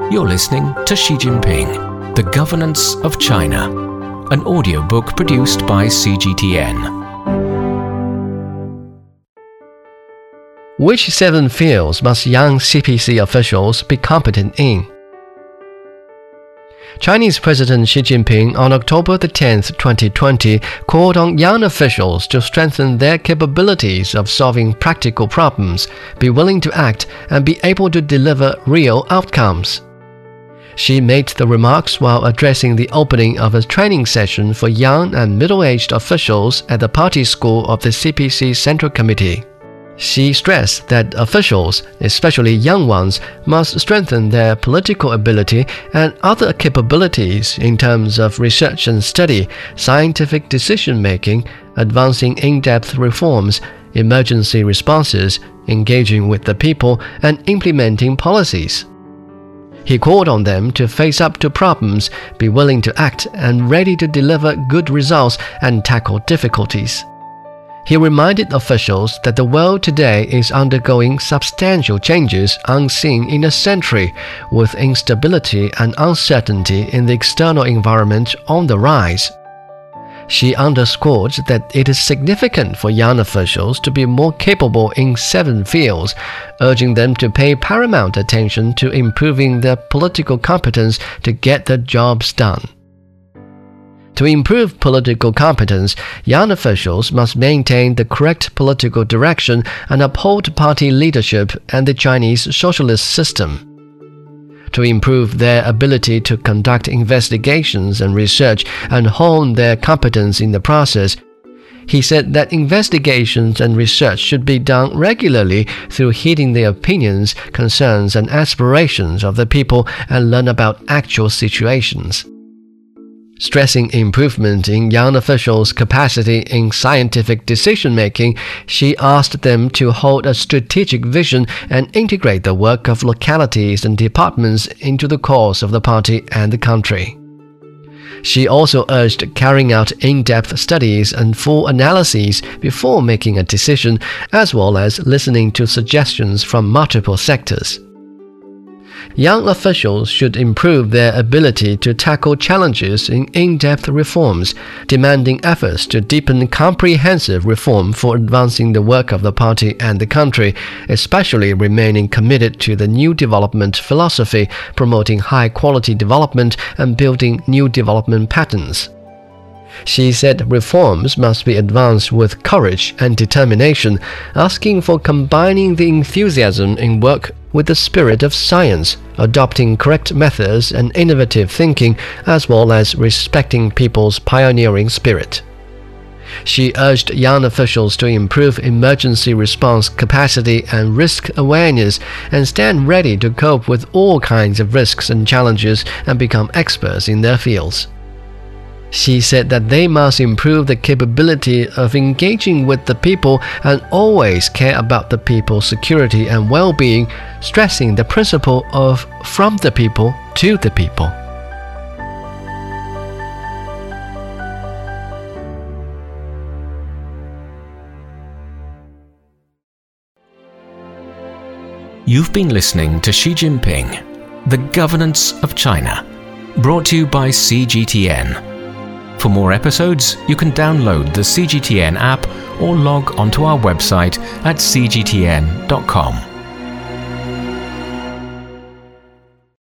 You're listening to Xi Jinping, The Governance of China, an audiobook produced by CGTN. Which 7 fields must young CPC officials be competent in? Chinese President Xi Jinping on October 10, 2020, called on young officials to strengthen their capabilities of solving practical problems, be willing to act, and be able to deliver real outcomes. Xi made the remarks while addressing the opening of a training session for young and middle-aged officials at the Party School of the CPC Central Committee. Xi stressed that officials, especially young ones, must strengthen their political ability and other capabilities in terms of research and study, scientific decision-making, advancing in-depth reforms, emergency responses, engaging with the people, and implementing policies. He called on them to face up to problems, be willing to act, and ready to deliver good results and tackle difficulties. He reminded officials that the world today is undergoing substantial changes unseen in a century, with instability and uncertainty in the external environment on the rise. She underscored that it is significant for young officials to be more capable in 7 fields, urging them to pay paramount attention to improving their political competence to get the jobs done. To improve political competence, young officials must maintain the correct political direction and uphold party leadership and the Chinese socialist system. To improve their ability to conduct investigations and research and hone their competence in the process, he said that investigations and research should be done regularly through heeding the opinions, concerns, and aspirations of the people and learn about actual situations. Stressing improvement in young officials' capacity in scientific decision-making, she asked them to hold a strategic vision and integrate the work of localities and departments into the cause of the party and the country. She also urged carrying out in-depth studies and full analyses before making a decision, as well as listening to suggestions from multiple sectors. Young officials should improve their ability to tackle challenges in in-depth reforms, demanding efforts to deepen comprehensive reform for advancing the work of the party and the country, especially remaining committed to the new development philosophy, promoting high-quality development and building new development patterns. She said reforms must be advanced with courage and determination, asking for combining the enthusiasm in work with the spirit of science, adopting correct methods and innovative thinking, as well as respecting people's pioneering spirit. She urged young officials to improve emergency response capacity and risk awareness and stand ready to cope with all kinds of risks and challenges and become experts in their fields. She said that they must improve the capability of engaging with the people and always care about the people's security and well-being, stressing the principle of from the people to the people. You've been listening to Xi Jinping, The Governance of China, brought to you by CGTN. For more episodes, you can download the CGTN app or log onto our website at cgtn.com.